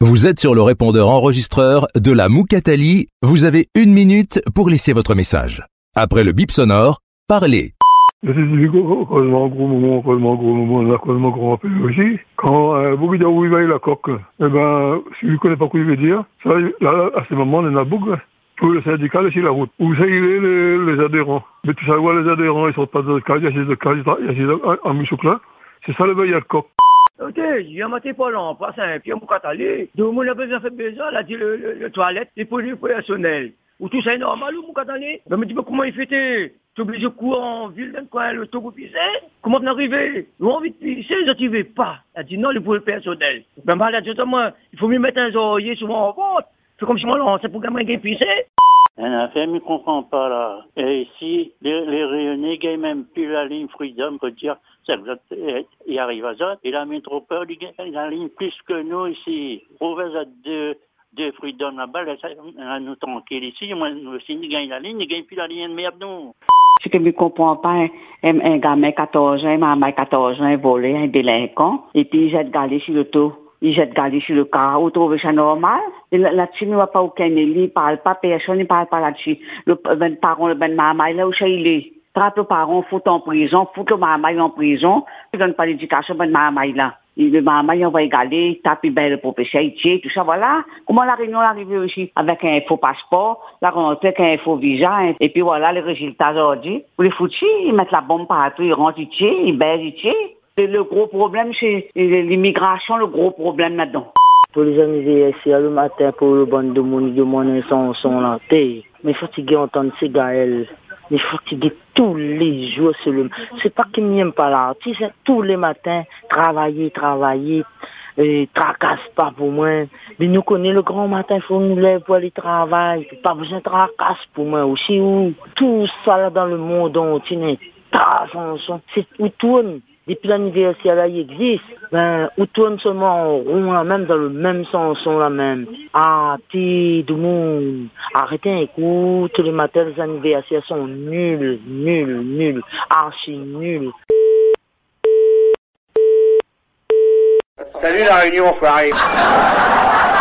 Vous êtes sur le répondeur enregistreur de la Moukatali. Vous avez 1 minute pour laisser votre message. Après le bip sonore, parlez. C'est un gros moment, on a grand peu aussi. Quand beaucoup d'envoyer va la coque, eh ben, si vous ne connaissez pas ce que je veux dire, ça, là, à ce moment, on en a beaucoup. Pour le syndicat, c'est la route. Où ça irait les adhérents. Mais tout ça, les adhérents, ils sont pas de cas, il y a ces cas, il y a en Michouk-là. C'est ça le veillage de coque. Ok, j'ai un matin pas long, pas simple, puis on peut aller. Donc, on a besoin, là, dit le toilette, les produits personnels. Ou tout ça est normal, ou mon aller. Ben, me dis, comment il fait? Tu es obligé de courir en ville, dans quoi, le taux pour pisser? Comment t'es arrivé? Ou envie de pisser, je t'y vais pas. Elle dit non, le produit personnel. Ben, là, justement, il faut mieux mettre un oreiller souvent en vente. C'est comme si moi, là, c'est pour gamin qui pisser. Un affaire, je ne comprends pas, là. Et ici, les Réunionnais gagnent même plus la ligne Freedom, pour dire, il arrive à ça. Et la métropole, il gagne la ligne plus que nous ici. Province à deux Freedom là-bas, là, nous tranquilles ici. Moi, nous aussi, nous gagnons la ligne, nous gagnons plus la ligne de merde, nous. Ce que je ne comprends pas, un gamin 14 ans, un maman 14 ans, volé, un délinquant, et puis il jette galé sur le dos. Il jette galé sur le car, vous trouvez ça normal? Là-dessus, il n'y a pas aucun élu, il ne parle pas, personne ne parle pas là-dessus. Le parent, le maman, là où il est. Trappe le parent, fout en prison, fout le maman en prison. Il ne donne pas l'éducation, le maman là. Le maman, il va égaler, il tape, il baille le professeur, il tire, tout ça, voilà. Comment la réunion est arrivée aussi? Avec un faux passeport, la rentrée avec un faux visa, et puis voilà, les résultats aujourd'hui. Vous les foutez, ils mettent la bombe partout, ils rentrent, ils tirent, ils baillent, ils tirent. Le gros problème, c'est l'immigration, le gros problème là-dedans. Pour les anniversaires le matin, pour le bande de monde, sont là. Mais fatigué entendre ces gars, mais fatigué tous les jours. C'est pas qu'ils n'aiment pas l'artiste, c'est tous les matins, travailler, tracasse pas pour moi. Mais nous connaissons le grand matin, il faut nous lever pour aller travailler. Pas besoin de tracasse pour moi aussi. Tout ça là dans le monde, on tient c'est où tourne. Depuis l'anniversaire là, il existe. Ben, où tourne seulement en rond là, même dans le même sens là même. Ah, tout le monde. Arrêtez, écoute, tous les matins, les anniversaires sont nuls, archi nuls. Salut la Réunion, enfoiré.